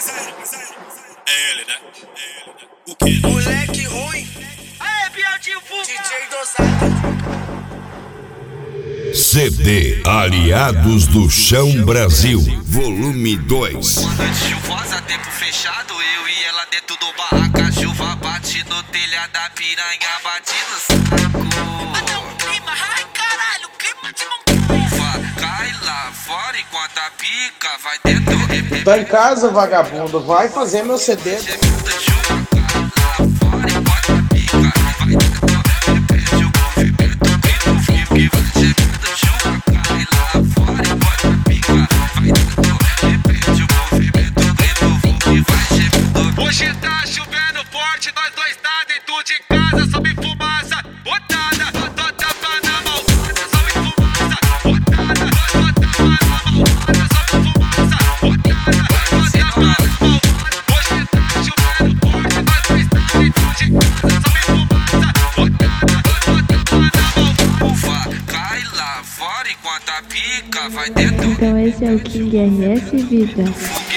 É ele, né? O que? Moleque ruim. Aê, Biadinho, DJ dosado. CD Aliados do Chão Brasil, volume 2. Noite chuvosa, tempo fechado, eu e ela dentro do barraca. Chuva bate no telhado, da piranha bate no saco. Até um clima, ai caralho, clima de montanha. Cai lá fora enquanto a pica vai dentro. Tá em casa, vagabundo, vai fazer meu CD. Hoje tá chovendo forte, nós dois tá dentro de casa, sob fumaça, botada, toda na malvada, sob fumaça, botada, toda na malvada, sob fumaça, botada, hoje tá chovendo forte, nós dois tá dentro de casa, sob fumaça, botada, toda na malvada, cai lá fora enquanto a pica vai dentro. Então esse é o King RS Vida.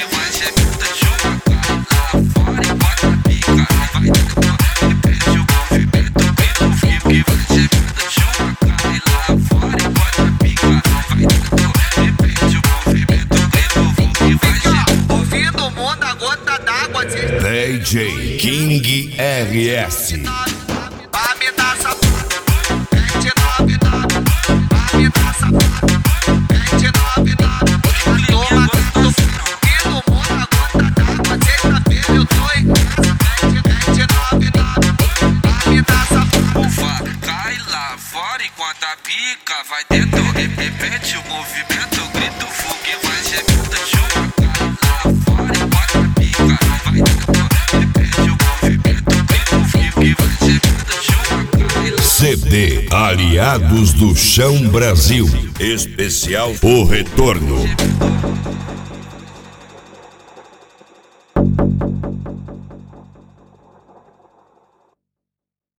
Ouvindo o mundo, a gota d'água DJ King RS. Vai me dar safado, 29, vai me dar safado, 29, toma tudo, ouvindo o mundo, a gota d'água, sexta-feira eu tô em casa, 29, vai me dar safado. Cai lá fora enquanto a pica vai dentro, repete o movimento, grito, fogo e vai gemendo, chuva, cai lá fora enquanto a pica vai dentro, repete o movimento, grito, fogo e vai gemendo, chuva, cai lá. CD Aliados do Chão Brasil, especial O Retorno.